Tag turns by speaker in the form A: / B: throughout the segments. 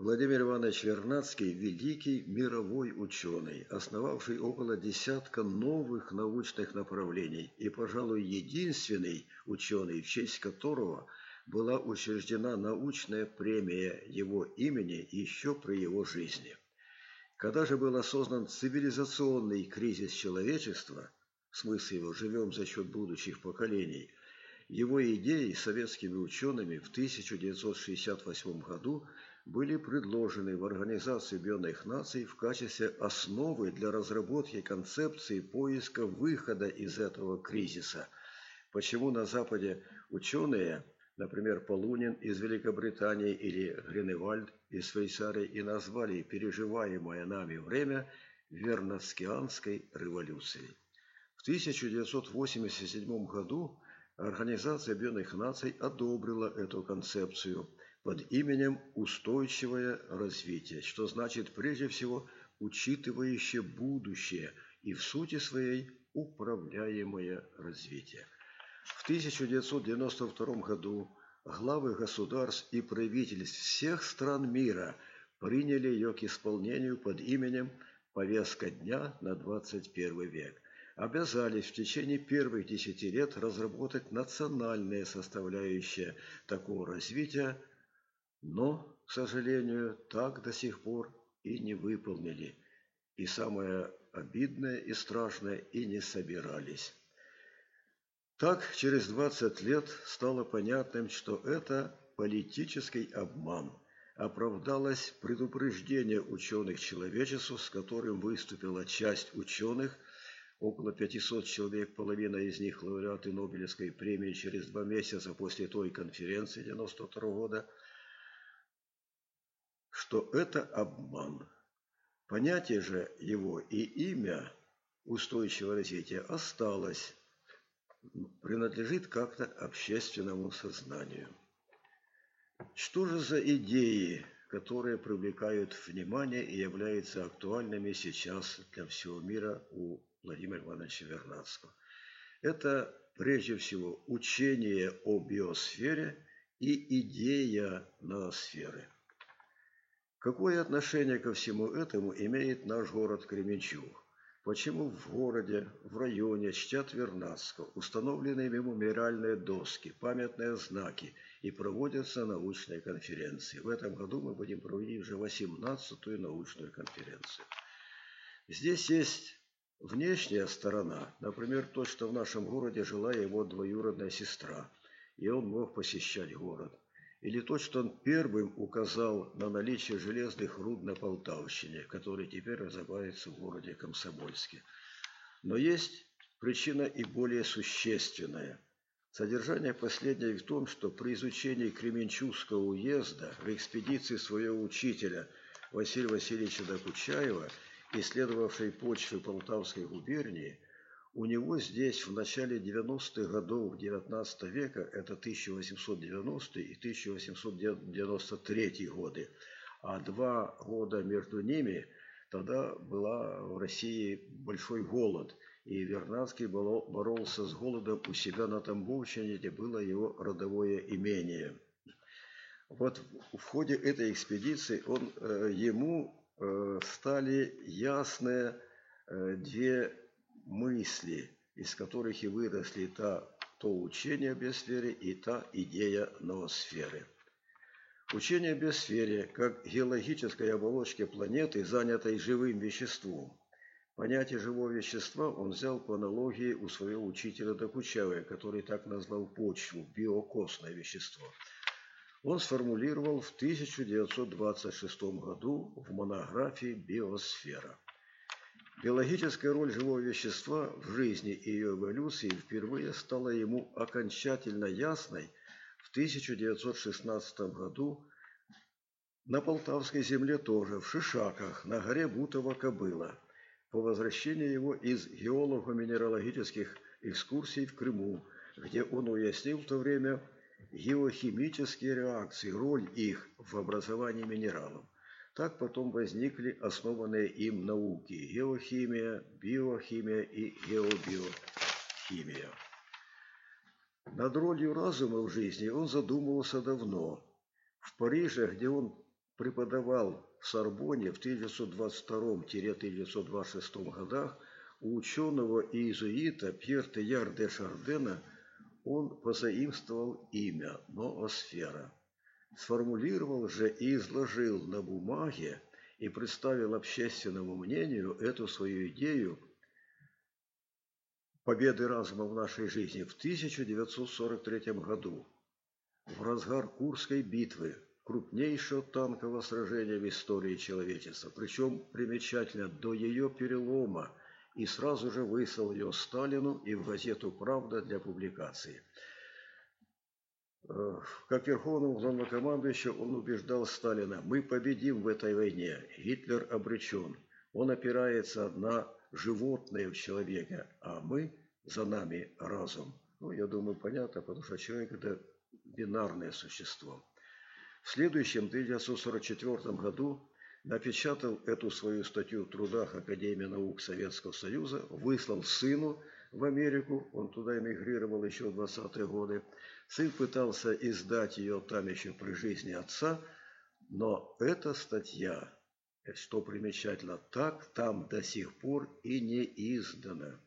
A: Владимир Иванович Вернадский – великий мировой ученый, основавший около десятка новых научных направлений и, пожалуй, единственный ученый, в честь которого была учреждена научная премия его имени еще при его жизни. Когда же был осознан цивилизационный кризис человечества, в смысле его «живем за счет будущих поколений», его идеи советскими учеными в 1968 году были предложены в Организацию Объединенных Наций в качестве основы для разработки концепции поиска выхода из этого кризиса. Почему на Западе ученые, например, Полунин из Великобритании или Гриневальд из Швейцарии, и назвали переживаемое нами время Вернадскианской революцией. В 1987 году Организация Объединенных Наций одобрила эту концепцию под именем «устойчивое развитие», что значит прежде всего учитывающее будущее и в сути своей управляемое развитие. В 1992 году главы государств и правительств всех стран мира приняли ее к исполнению под именем «Повестка дня на 21 век». Обязались в течение первых 10 лет разработать национальные составляющие такого развития, но, к сожалению, так до сих пор и не выполнили. И самое обидное и страшное, и не собирались. Так, через 20 лет стало понятным, что это политический обман. Оправдалось предупреждение ученых человечеству, с которым выступила часть ученых, около 500 человек, половина из них лауреаты Нобелевской премии через 2 месяца после той конференции 1992 года, что это обман. Понятие же его и имя устойчивого развития осталось, принадлежит как-то общественному сознанию. Что же за идеи, которые привлекают внимание и являются актуальными сейчас для всего мира у Владимира Ивановича Вернадского? Это прежде всего учение о биосфере и идея ноосферы. Какое отношение ко всему этому имеет наш город Кременчуг? Почему в городе, в районе чтят Вернадского, установлены мемориальные доски, памятные знаки и проводятся научные конференции? В этом году мы будем проводить уже 18-ю научную конференцию. Здесь есть внешняя сторона, например, то, что в нашем городе жила его двоюродная сестра, и он мог посещать город. Или то, что он первым указал на наличие железных руд на Полтавщине, которые теперь разрабатываются в городе Комсомольске. Но есть причина и более существенная. Содержание последней в том, что при изучении Кременчугского уезда в экспедиции своего учителя Василия Васильевича Докучаева, исследовавшей почвы Полтавской губернии, у него здесь в начале 90-х годов XIX века, это 1890 и 1893 годы, а 2 года между ними, тогда была в России большой голод, и Вернадский боролся с голодом у себя на Тамбовщине, где было его родовое имение. Вот в ходе этой экспедиции ему стали ясны 2 мысли, из которых и выросли то учение о биосфере и та идея ноосферы. Учение о биосфере как геологической оболочке планеты, занятой живым веществом. Понятие живого вещества он взял по аналогии у своего учителя Докучаева, который так назвал почву, биокосное вещество. Он сформулировал в 1926 году в монографии «Биосфера». Биологическая роль живого вещества в жизни и ее эволюции впервые стала ему окончательно ясной в 1916 году на Полтавской земле тоже, в Шишаках, на горе Бутова-Кобыла, по возвращении его из геолого-минералогических экскурсий в Крыму, где он уяснил в то время геохимические реакции, роль их в образовании минералов. Так потом возникли основанные им науки – геохимия, биохимия и геобиохимия. Над ролью разума в жизни он задумывался давно. В Париже, где он преподавал в Сорбонне в 1922-1926 годах у ученого иезуита Пьер Теяр де Шардена. Он позаимствовал имя ноосфера, сформулировал же и изложил на бумаге и представил общественному мнению эту свою идею победы разума в нашей жизни в 1943 году, в разгар Курской битвы, крупнейшего танкового сражения в истории человечества, причем примечательно до ее перелома, и сразу же выслал ее Сталину и в газету «Правда» для публикации. Как верховному главнокомандующему он убеждал Сталина: мы победим в этой войне, Гитлер обречен, он опирается на животное в человеке, а мы, за нами разум. Я думаю, понятно, потому что человек – это бинарное существо. В следующем, 1944 году, напечатал эту свою статью в трудах Академии наук Советского Союза, выслал сыну в Америку, он туда эмигрировал еще в 20-е годы. Сын пытался издать ее там еще при жизни отца, но эта статья, что примечательно, так там до сих пор и не издана.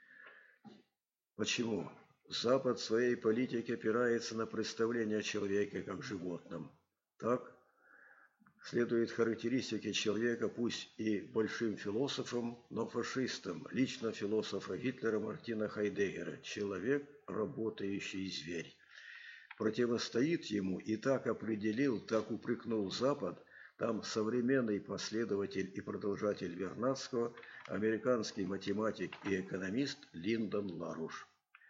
A: Почему? Запад в своей политике опирается на представление о человеке как животном. Так следует характеристике человека, пусть и большим философом, но фашистом, лично философа Гитлера Мартина Хайдеггера. Человек – работающий зверь. Противостоит ему и так определил, так упрекнул Запад, там современный последователь и продолжатель Вернадского, американский математик и экономист Линдон Ларуш.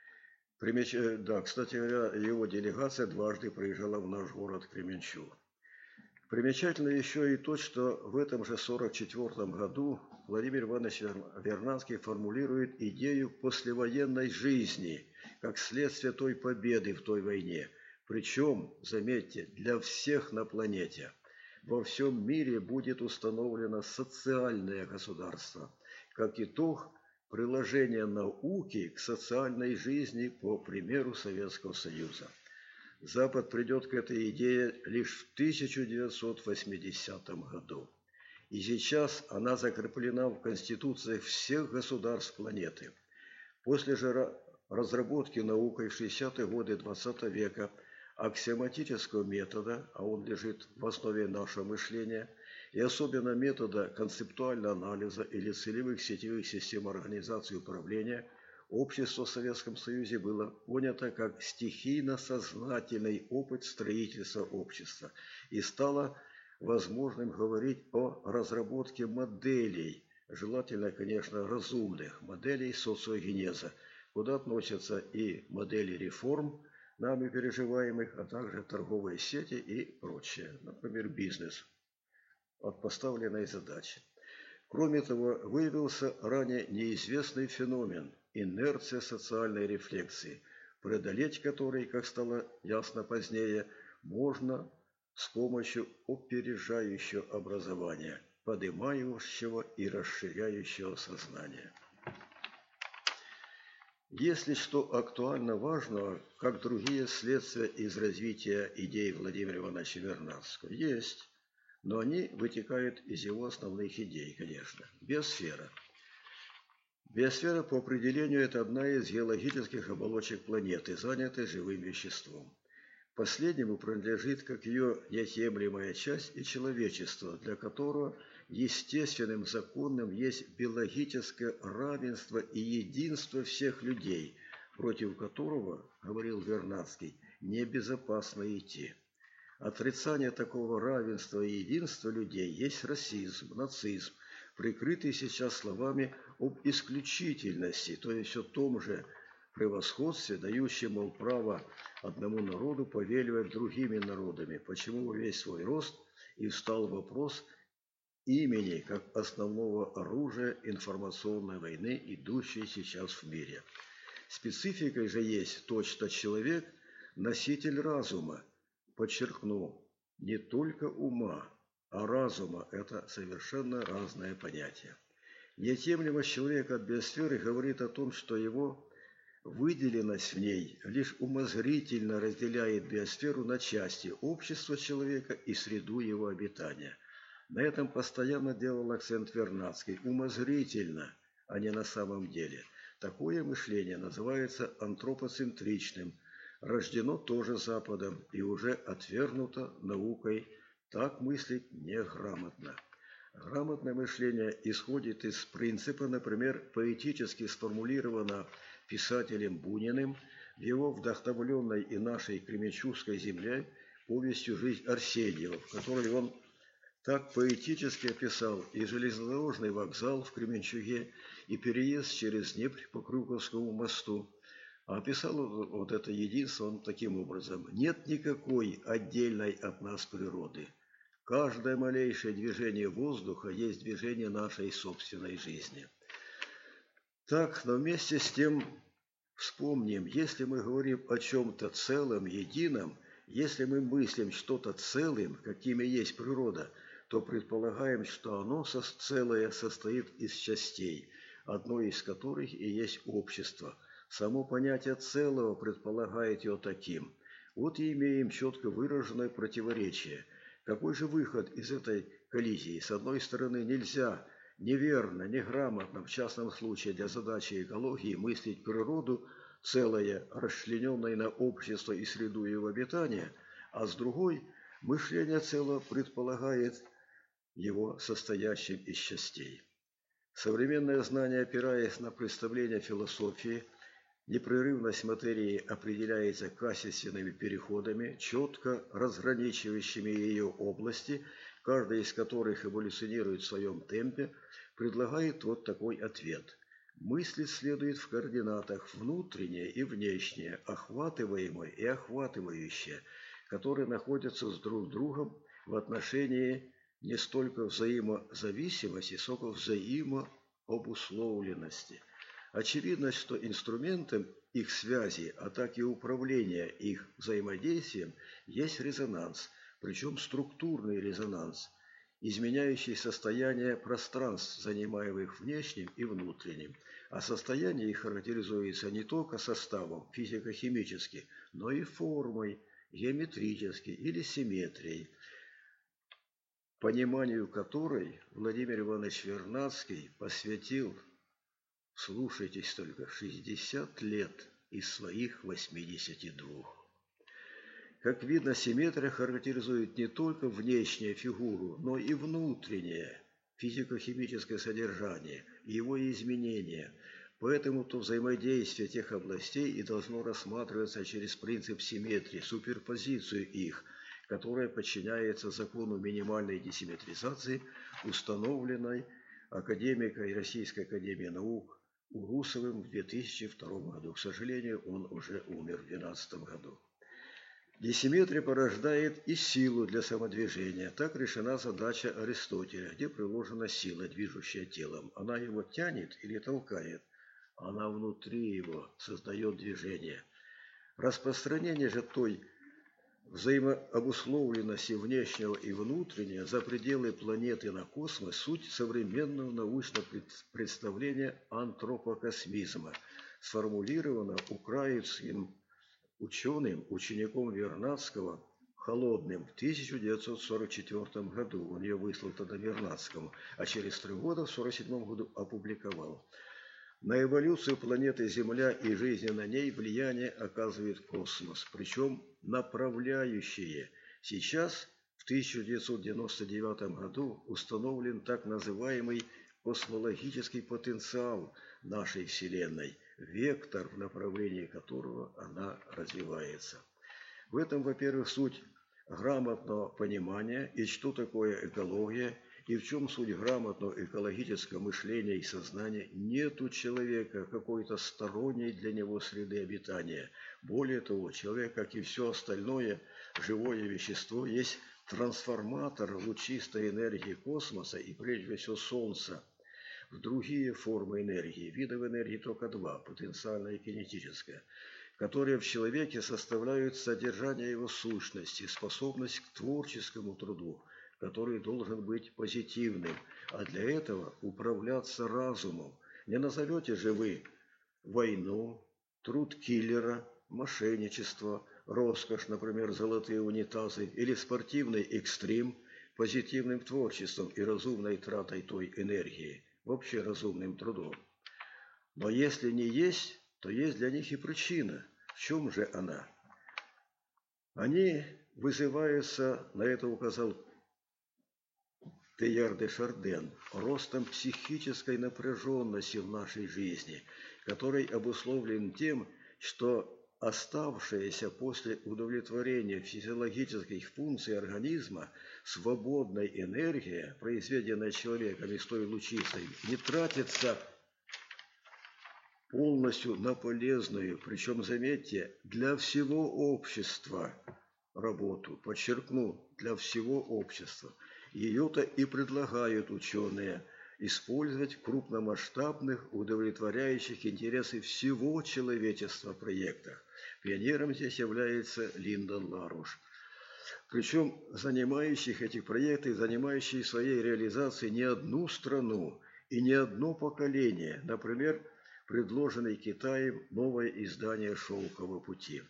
A: Да, кстати говоря, его делегация дважды приезжала в наш город Кременчуг. Примечательно еще и то, что в этом же 1944 году Владимир Иванович Вернадский формулирует идею послевоенной жизни как следствие той победы в той войне. Причем, заметьте, для всех на планете. Во всем мире будет установлено социальное государство, как итог приложения науки к социальной жизни по примеру Советского Союза. Запад придет к этой идее лишь в 1980 году. И сейчас она закреплена в конституциях всех государств планеты. После же разработки наукой в 60-е годы XX века аксиоматического метода, а он лежит в основе нашего мышления, и особенно метода концептуального анализа или целевых сетевых систем организации управления, общество в Советском Союзе было понято как стихийно-сознательный опыт строительства общества и стало возможным говорить о разработке моделей, желательно, конечно, разумных моделей социогенеза, куда относятся и модели реформ, нами переживаемых, а также торговые сети и прочее, например, бизнес от поставленной задачи. Кроме того, выявился ранее неизвестный феномен – инерция социальной рефлексии, преодолеть который, как стало ясно позднее, можно с помощью опережающего образования, поднимающего и расширяющего сознание. Есть ли что актуально важного, как другие следствия из развития идей Владимира Ивановича Вернадского? Есть, но они вытекают из его основных идей, конечно. Биосфера. Биосфера по определению это одна из геологических оболочек планеты, занятой живым веществом. Последнему принадлежит как ее неотъемлемая часть и человечество, для которого естественным законом есть биологическое равенство и единство всех людей, против которого, говорил Вернадский, небезопасно идти. Отрицание такого равенства и единства людей есть расизм, нацизм, прикрытый сейчас словами об исключительности, то есть о том же превосходстве, дающем, мол, право одному народу повеливать другими народами, почему весь свой рост и встал вопрос имени как основного оружия информационной войны, идущей сейчас в мире. Спецификой же есть то, что человек – носитель разума, подчеркну, не только ума, а разума – это совершенно разное понятие. Неотъемлемость человека от биосферы говорит о том, что его Выделенность в ней лишь умозрительно разделяет биосферу на части общества человека и среду его обитания. На этом постоянно делал акцент Вернадский. Умозрительно, а не на самом деле. Такое мышление называется антропоцентричным, рождено тоже Западом и уже отвергнуто наукой. Так мыслить неграмотно. Грамотное мышление исходит из принципа, например, поэтически сформулированного писателем Буниным в его вдохновленной и нашей Кременчугской земле повестью «Жизнь Арсеньева», в которой он так поэтически описал и железнодорожный вокзал в Кременчуге, и переезд через Днепр по Крюковскому мосту. А описал вот это единство он таким образом. Нет никакой отдельной от нас природы. Каждое малейшее движение воздуха есть движение нашей собственной жизни. Так, но вместе с тем вспомним, если мы говорим о чем-то целом, едином, если мы мыслим что-то целым, какими есть природа, то предполагаем, что оно целое состоит из частей, одной из которых и есть общество. Само понятие целого предполагает его таким. Вот и имеем четко выраженное противоречие. Какой же выход из этой коллизии? С одной стороны, нельзя неверно, неграмотно, в частном случае для задачи экологии, мыслить природу целое, расчлененное на общество и среду его обитания, а с другой, мышление целого предполагает его состоящим из частей. Современное знание, опираясь на представления философии, непрерывность материи определяется качественными переходами, четко разграничивающими ее области, каждая из которых эволюционирует в своем темпе, предлагает вот такой ответ. Мыслить следует в координатах внутреннее и внешнее, охватываемое и охватывающее, которые находятся с друг другом в отношении не столько взаимозависимости, сколько взаимообусловленности. Очевидно, что инструментом их связи, а так и управления их взаимодействием есть резонанс, причем структурный резонанс, изменяющий состояние пространств, занимаемых внешним и внутренним. А состояние их характеризуется не только составом физико-химически, но и формой, геометрически или симметрией, пониманию которой Владимир Иванович Вернадский посвятил, слушайтесь только, 60 лет из своих 82. Как видно, симметрия характеризует не только внешнюю фигуру, но и внутреннее физико-химическое содержание, его изменения. Поэтому то взаимодействие тех областей и должно рассматриваться через принцип симметрии, суперпозицию их, которая подчиняется закону минимальной десимметризации, установленной академикой Российской академии наук Урусовым в 2002 году. К сожалению, он уже умер в 2012 году. Десимметрия порождает и силу для самодвижения. Так решена задача Аристотеля, где приложена сила, движущая телом. Она его тянет или толкает? Она внутри его создает движение. Распространение же той взаимообусловленности внешнего и внутреннего за пределы планеты на космос – суть современного научного представления антропокосмизма, сформулировано украинским ученым, учеником Вернадского, Холодным в 1944 году. Он ее выслал тогда Вернадскому, а через 3 года, в 1947 году, опубликовал. На эволюцию планеты Земля и жизни на ней влияние оказывает космос, причем направляющие. Сейчас, в 1999 году, установлен так называемый космологический потенциал нашей Вселенной, вектор, в направлении которого она развивается. В этом, во-первых, суть грамотного понимания, и что такое экология, и в чем суть грамотного экологического мышления и сознания. Нет у человека какой-то сторонней для него среды обитания. Более того, человек, как и все остальное живое вещество, есть трансформатор лучистой энергии космоса и прежде всего Солнца в другие формы энергии. Видов энергии только 2, потенциальная и кинетическая, которые в человеке составляют содержание его сущности, способность к творческому труду, который должен быть позитивным, а для этого управляться разумом. Не назовете же вы войну, труд киллера, мошенничество, роскошь, например, золотые унитазы, или спортивный экстрим, позитивным творчеством и разумной тратой той энергии, вообще разумным трудом. Но если не есть, то есть для них и причина. В чем же она? Они вызываются, на это указал Тейяр де Шарден, ростом психической напряженности в нашей жизни, который обусловлен тем, что оставшаяся после удовлетворения физиологических функций организма свободная энергия, произведенная человеком из той лучистой, не тратится полностью на полезную, причем, заметьте, для всего общества работу, подчеркну, для всего общества. Ее-то и предлагают ученые использовать в крупномасштабных, удовлетворяющих интересы всего человечества проектах. Пионером здесь является Линдон Ларуш. Причем занимающих этих проектов, занимающих своей реализацией не одну страну и не одно поколение. Например, предложенное Китаем новое издание «Шелкового пути».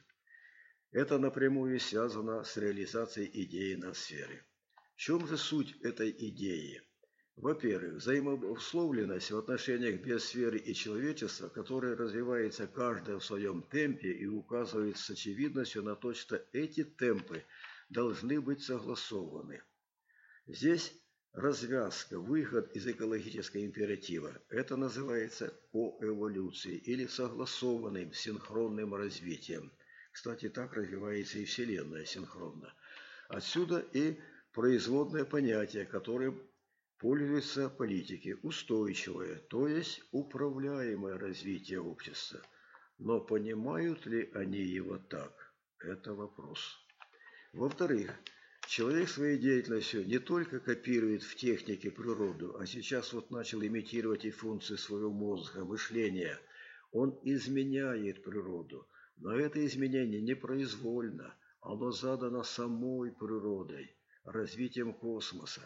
A: Это напрямую связано с реализацией идеи ноосферы. В чем же суть этой идеи? Во-первых, взаимоусловленность в отношениях биосферы и человечества, которая развивается каждая в своем темпе и указывает с очевидностью на то, что эти темпы должны быть согласованы. Здесь развязка, выход из экологического императива. Это называется коэволюцией или согласованным синхронным развитием. Кстати, так развивается и Вселенная синхронно. Отсюда и производное понятие, которым пользуются политики – устойчивое, то есть управляемое развитие общества. Но понимают ли они его так? Это вопрос. Во-вторых, человек своей деятельностью не только копирует в технике природу, а сейчас вот начал имитировать и функции своего мозга, мышления. Он изменяет природу. Но это изменение непроизвольно, оно задано самой природой, развитием космоса,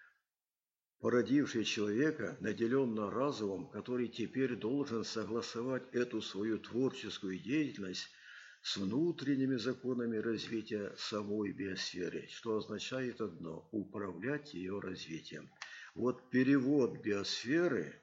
A: породивший человека, наделенного разумом, который теперь должен согласовать эту свою творческую деятельность с внутренними законами развития самой биосферы, что означает одно – управлять ее развитием. Вот перевод биосферы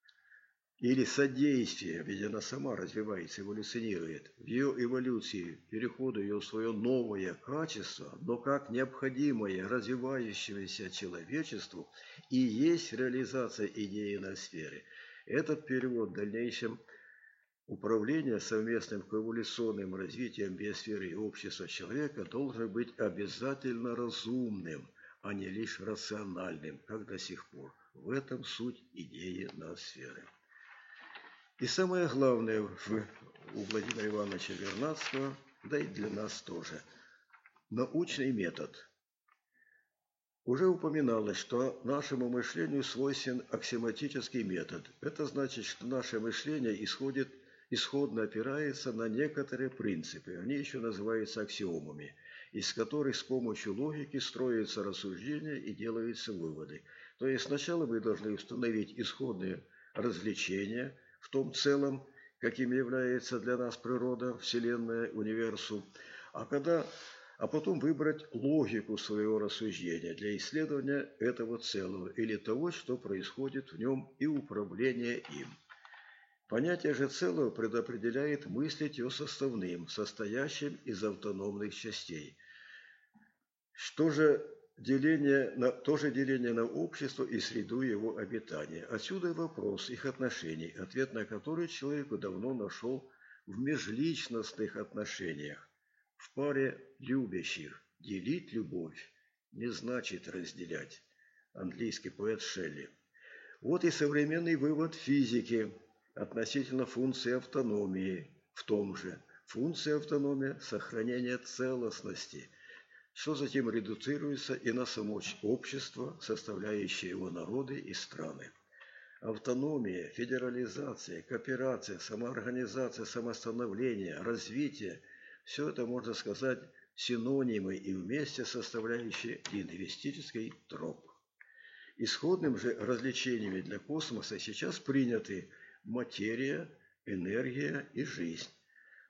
A: или содействие, ведь она сама развивается, эволюционирует, в ее эволюции, переходу ее в свое новое качество, но как необходимое развивающемуся человечеству и есть реализация идеи ноосферы. Этот перевод в дальнейшем управление совместным коэволюционным развитием биосферы и общества человека должен быть обязательно разумным, а не лишь рациональным, как до сих пор. В этом суть идеи ноосферы. И самое главное у Владимира Ивановича Вернадского, да и для нас тоже, научный метод. Уже упоминалось, что нашему мышлению свойствен аксиоматический метод. Это значит, что наше мышление исходно опирается на некоторые принципы, они еще называются аксиомами, из которых с помощью логики строятся рассуждения и делаются выводы. То есть сначала мы должны установить исходные развлечения в том целом, каким является для нас природа, Вселенная, универсум, а потом выбрать логику своего рассуждения для исследования этого целого или того, что происходит в нем, и управления им. Понятие же целого предопределяет мыслить его составным, состоящим из автономных частей. То же деление на общество и среду его обитания. Отсюда и вопрос их отношений, ответ на который человеку давно нашел в межличностных отношениях. В паре любящих делить любовь не значит разделять. Английский поэт Шелли. Вот и современный вывод физики относительно функции автономии в том же. Функция автономии – сохранение целостности, что затем редуцируется и на само общество, составляющее его народы и страны. Автономия, федерализация, кооперация, самоорганизация, самостановление, развитие – все это, можно сказать, синонимы и вместе составляющие лингвистический троп. Исходным же развлечениями для космоса сейчас приняты материя, энергия и жизнь.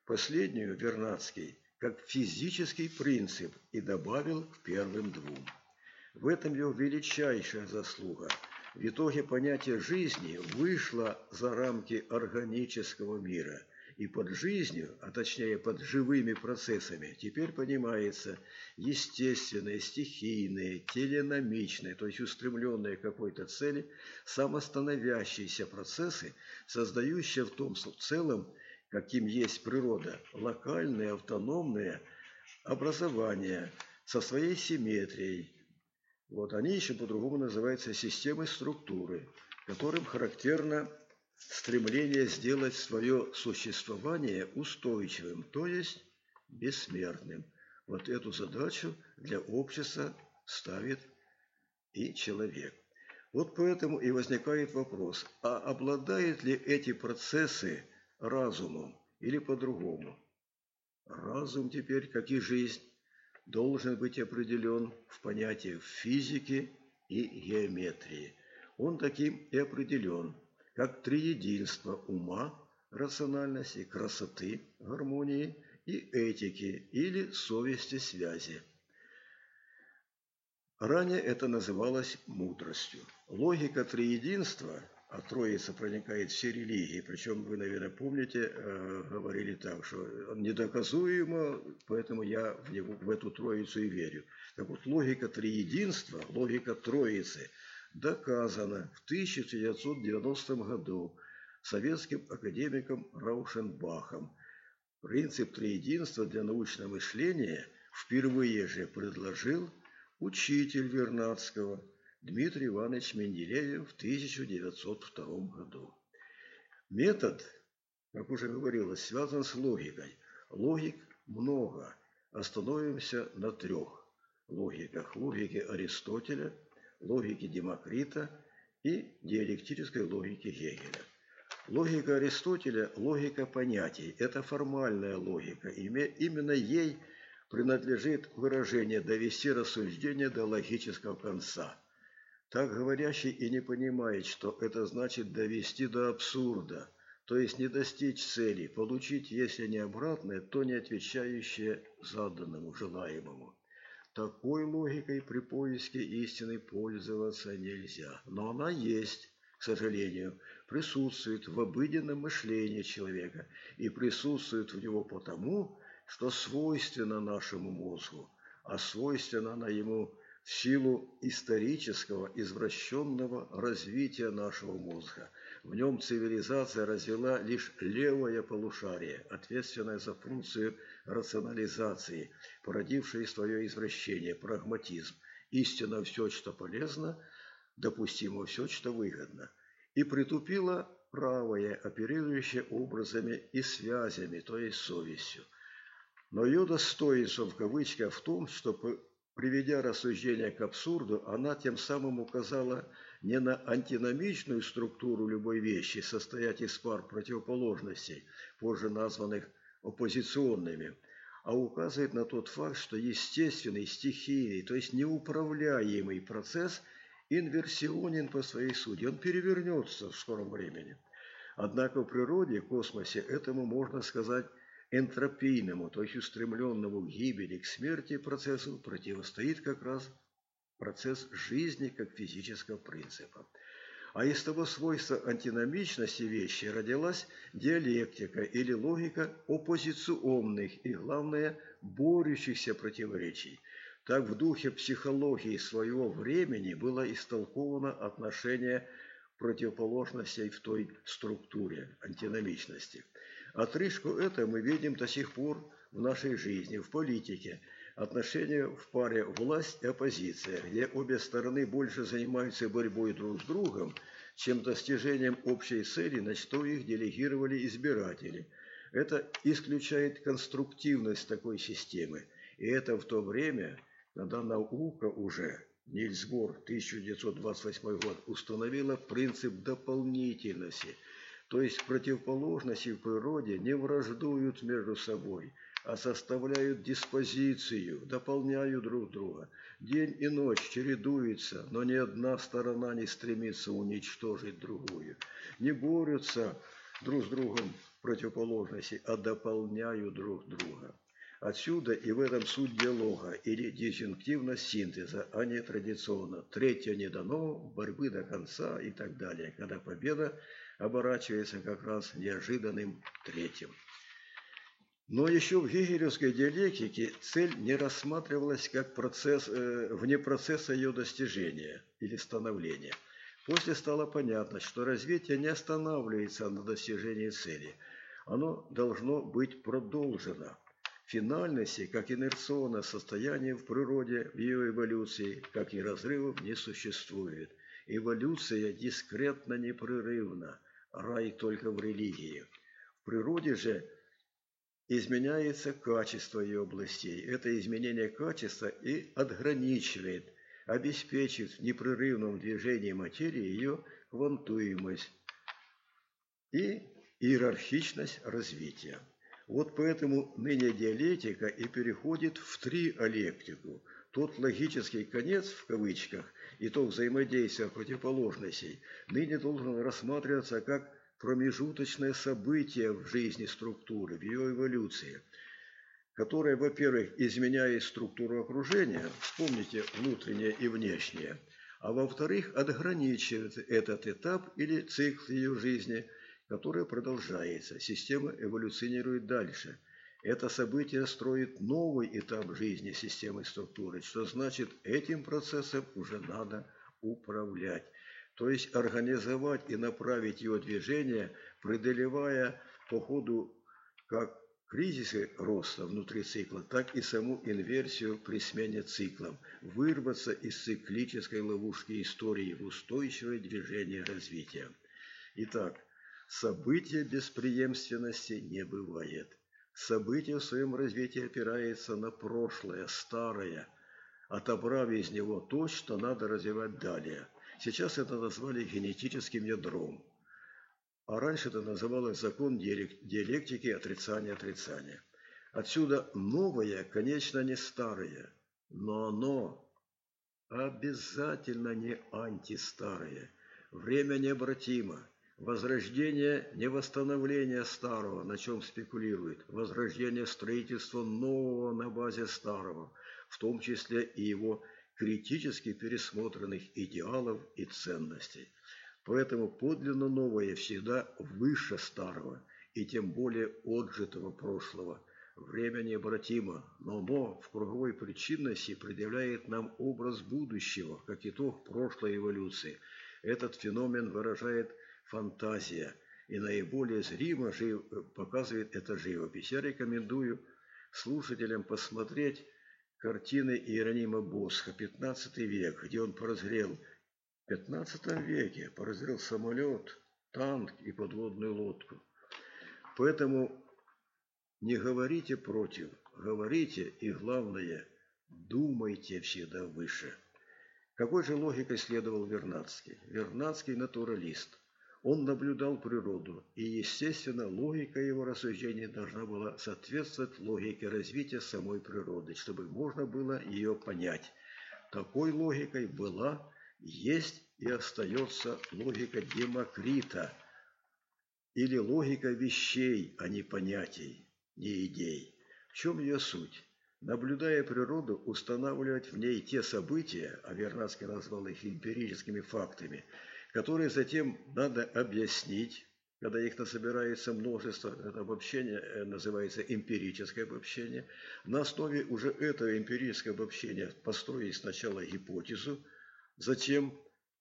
A: Последнюю Вернадский как физический принцип и добавил к первым двум. В этом его величайшая заслуга. В итоге понятие жизни вышло за рамки органического мира. И под жизнью, а точнее под живыми процессами, теперь понимается естественные, стихийные, теленомичные, то есть устремленные к какой-то цели, самостановящиеся процессы, создающие в том целом, каким есть природа, локальные, автономные образования со своей симметрией. Вот они еще по-другому называются системой структуры, которым характерно стремление сделать свое существование устойчивым, то есть бессмертным. Вот эту задачу для общества ставит и человек. Вот поэтому и возникает вопрос, а обладают ли эти процессы разумом или по-другому? Разум теперь, как и жизнь, должен быть определен в понятиях физики и геометрии. Он таким и определен, как триединство ума, рациональности, красоты, гармонии и этики или совести связи. Ранее это называлось мудростью. Логика триединства, а Троица проникает в все религии, причем вы, наверное, помните, говорили так, что недоказуемо, поэтому я в эту Троицу и верю. Так вот, логика триединства, логика Троицы доказана в 1990 году советским академиком Раушенбахом. Принцип триединства для научного мышления впервые же предложил учитель Вернадского Дмитрий Иванович Менделеев в 1902 году. Метод, как уже говорилось, связан с логикой. Логик много. Остановимся на трех логиках. Логике Аристотеля, логике Демокрита и диалектической логике Гегеля. Логика Аристотеля – логика понятий. Это формальная логика. Именно ей принадлежит выражение «довести рассуждение до логического конца». Так говорящий и не понимает, что это значит довести до абсурда, то есть не достичь цели, получить, если не обратное, то не отвечающее заданному, желаемому. Такой логикой при поиске истины пользоваться нельзя, но она есть, к сожалению, присутствует в обыденном мышлении человека и присутствует в него потому, что свойственно нашему мозгу, а свойственно она ему в силу исторического извращенного развития нашего мозга. В нем цивилизация развела лишь левое полушарие, ответственное за функцию рационализации, породившее свое извращение, прагматизм. Истинно все, что полезно, допустимо все, что выгодно. И притупила правое, оперирующее образами и связями, то есть совестью. Но ее достоинство в кавычках в том, что, приведя рассуждение к абсурду, она тем самым указала не на антиномичную структуру любой вещи, состоять из пар противоположностей, позже названных оппозиционными, а указывает на тот факт, что естественный, стихийный, то есть неуправляемый процесс инверсионен по своей сути, он перевернется в скором времени. Однако в природе, в космосе этому можно сказать энтропийному, то есть устремленному к гибели, к смерти процессу противостоит как раз процесс жизни как физического принципа. А из того свойства антиномичности вещи родилась диалектика или логика оппозиционных и, главное, борющихся противоречий. Так в духе психологии своего времени было истолковано отношение противоположностей в той структуре антиномичности. Отрыжку это мы видим до сих пор в нашей жизни, в политике. Отношения в паре власть и оппозиция, где обе стороны больше занимаются борьбой друг с другом, чем достижением общей цели, на что их делегировали избиратели. Это исключает конструктивность такой системы. И это в то время, когда наука уже, Нильс Бор, 1928 год, установила принцип дополнительности. То есть противоположности в природе не враждуют между собой, а составляют диспозицию, дополняют друг друга. День и ночь чередуются, но ни одна сторона не стремится уничтожить другую. Не борются друг с другом противоположности, а дополняют друг друга. Отсюда и в этом суть диалога или дисъюнктивность синтеза, а не традиционно. Третье не дано, борьбы до конца и так далее, когда победа оборачивается как раз неожиданным третьим. Но еще в гегелевской диалектике цель не рассматривалась как процесс, вне процесса ее достижения или становления. После стало понятно, что развитие не останавливается на достижении цели. Оно должно быть продолжено. Финальности, как инерционное состояние в природе, в ее эволюции, как и разрывов, не существует. Эволюция дискретно непрерывна, рай только в религии. В природе же изменяется качество ее областей. Это изменение качества и ограничивает, обеспечит в непрерывном движении материи ее квантуемость и иерархичность развития. Вот поэтому ныне диалектика и переходит в триалектику. Тот логический конец, в кавычках, и то взаимодействие противоположностей ныне должен рассматриваться как промежуточное событие в жизни структуры, в ее эволюции, которое, во-первых, изменяет структуру окружения, вспомните внутреннее и внешнее, а во-вторых, ограничивает этот этап или цикл ее жизни, который продолжается. Система эволюционирует дальше. Это событие строит новый этап жизни системы структуры, что значит, этим процессом уже надо управлять. То есть организовать и направить его движение, преодолевая по ходу как кризисы роста внутри цикла, так и саму инверсию при смене циклов, вырваться из циклической ловушки истории в устойчивое движение развития. Итак, события без преемственности не бывает. Событие в своем развитии опирается на прошлое, старое, отобрав из него то, что надо развивать далее. Сейчас это назвали генетическим ядром, а раньше это называлось закон диалектики отрицания. Отсюда новое, конечно, не старое, но оно обязательно не антистарое. Время необратимо. Возрождение не восстановление старого, на чем спекулирует, возрождение строительства нового на базе старого, в том числе и его критически пересмотренных идеалов и ценностей. Поэтому подлинно новое всегда выше старого, и тем более отжитого прошлого. Время необратимо, но оно в круговой причинности предъявляет нам образ будущего, как итог прошлой эволюции. Этот феномен выражает фантазия и наиболее зримо показывает это живопись. Я рекомендую слушателям посмотреть картины Иеронима Босха, 15 век, где он прозрел в 15 веке, прозрел самолет, танк и подводную лодку. Поэтому не говорите против, говорите и, главное, думайте всегда выше. Какой же логикой следовал Вернадский? Вернадский натуралист. Он наблюдал природу, и, естественно, логика его рассуждений должна была соответствовать логике развития самой природы, чтобы можно было ее понять. Такой логикой была, есть и остается логика Демокрита, или логика вещей, а не понятий, не идей. В чем ее суть? Наблюдая природу, устанавливать в ней те события, а Вернадский назвал их эмпирическими фактами, которые затем надо объяснить, когда их насобирается множество, это обобщение называется эмпирическое обобщение. На основе уже этого эмпирического обобщения построить сначала гипотезу, затем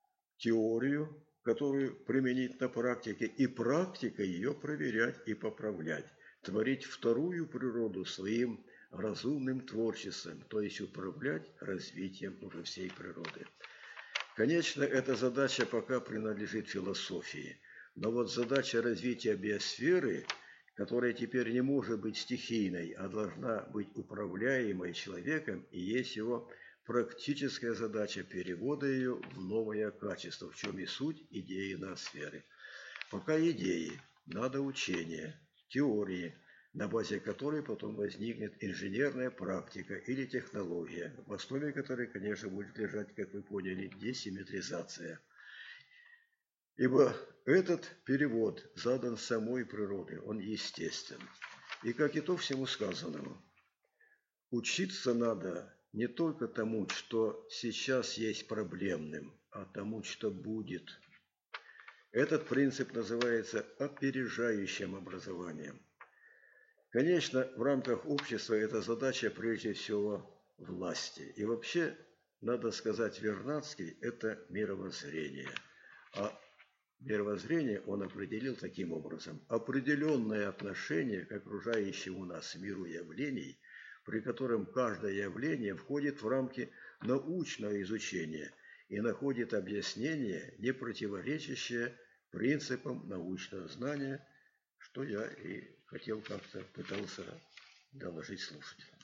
A: теорию, которую применить на практике, и практикой ее проверять и поправлять, творить вторую природу своим разумным творчеством, то есть управлять развитием уже всей природы. Конечно, эта задача пока принадлежит философии, но вот задача развития биосферы, которая теперь не может быть стихийной, а должна быть управляемой человеком, и есть его практическая задача перевода ее в новое качество, в чем и суть идеи ноосферы. Пока идеи, надо учение, теории, на базе которой потом возникнет инженерная практика или технология, в основе которой, конечно, будет лежать, как вы поняли, десимметризация. Ибо Этот перевод задан самой природой, он естествен. И как итог всему сказанному, учиться надо не только тому, что сейчас есть проблемным, а тому, что будет. Этот принцип называется опережающим образованием. Конечно, в рамках общества эта задача прежде всего власти. И вообще, надо сказать, Вернадский – это мировоззрение. А мировоззрение он определил таким образом. Определенное отношение к окружающему нас миру явлений, при котором каждое явление входит в рамки научного изучения и находит объяснение, не противоречащее принципам научного знания, что я и хотел как-то пытался доложить слушателям.